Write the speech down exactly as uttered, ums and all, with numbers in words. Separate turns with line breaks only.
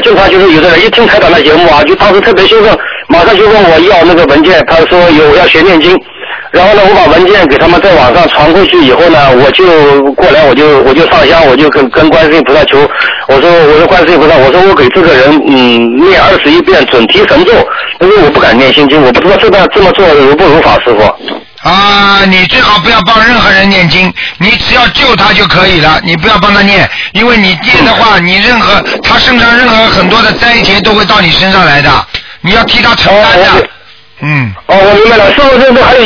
经常就是有的人一听台长的节目啊，就当时特别兴奋，马上就问我要那个文件，他说有要学念经。然后呢，我把文件给他们在网上传过去以后呢，我就过来，我就我就上香，我就跟跟观世音菩萨求，我说我说观世音菩萨，我说我给这个人嗯念二十一遍准提神咒，因为我不敢念心经，我不知道这么这么做如不如法，师傅。
啊，你最好不要帮任何人念经，你只要救他就可以了，你不要帮他念，因为你念的话，你任何他身上任何很多的灾劫都会到你身上来的，你要替他承担的。嗯。
哦，我明白了，师傅，这这还有